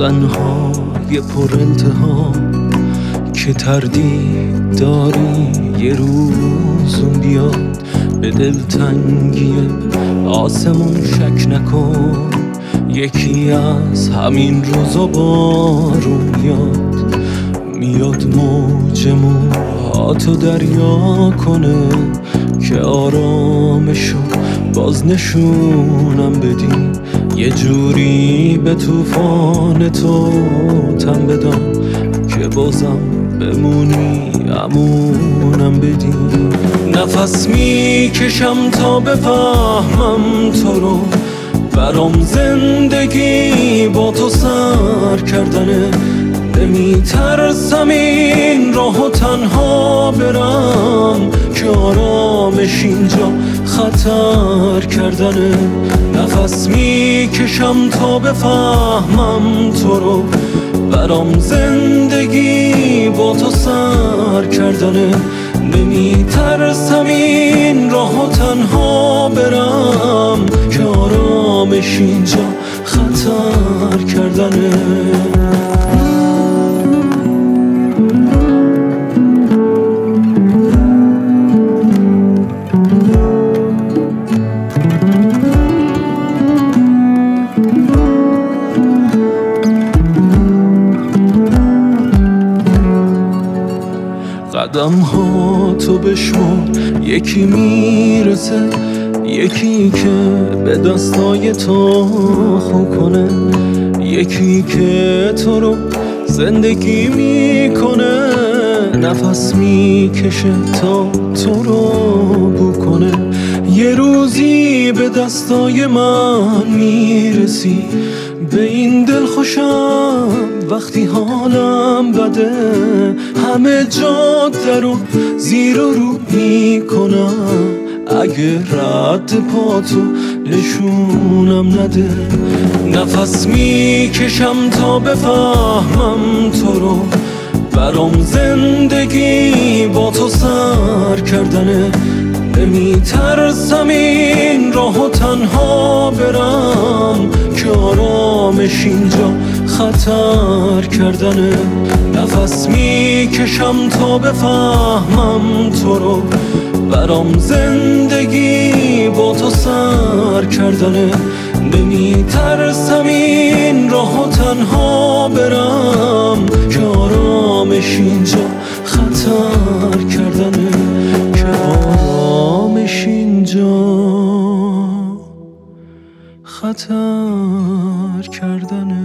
سخنهای پر التهام که تردید داری یه روز اون بیاد به دلتنگی آسمون شک نکن. یکی از همین روزا بارون میاد موج موهاتو دریا کنه که آرامشو باز نشونم بدی. یه جوری به طوفان تو تن بدم که بازم بمونی امونم بدی. نفس میکشم تا بفهمم تو رو، برام زندگی با تو سر کردنه. نمیترسم این راهو تنها برم که آرامش اینجا خطر کردنه. نفس میکشم تا بفهمم تو رو، برام زندگی با تو سر کردنه. نمیترسم این راهو تنها برم که آرامش اینجا خطر کردنه. قدم ها تو بشمار، یکی میرسه یکی که به دستای تو خو کنه. یکی که تو رو زندگی میکنه، نفس میکشه تا تو رو بو کنه. یه روزی به دستای من میرسی، به این دل خوشم وقتی حالم بده. همه جاده رو زیر و رو میکنم، اگه رد پاتو نشونم نده. نفس میکشم تا بفهمم تو رو، برام زندگی با تو سر کردنه. نمیترسم این راهو تنها برم که آرامش اینجا خطر کردنه. نفس میکشم تا بفهمم تو رو، برام زندگی با تو سر کردنه. نمیترسم این راهو تنها برم که آرامش اینجا خطر کردنه. که آرامش اینجا خطر کردنه.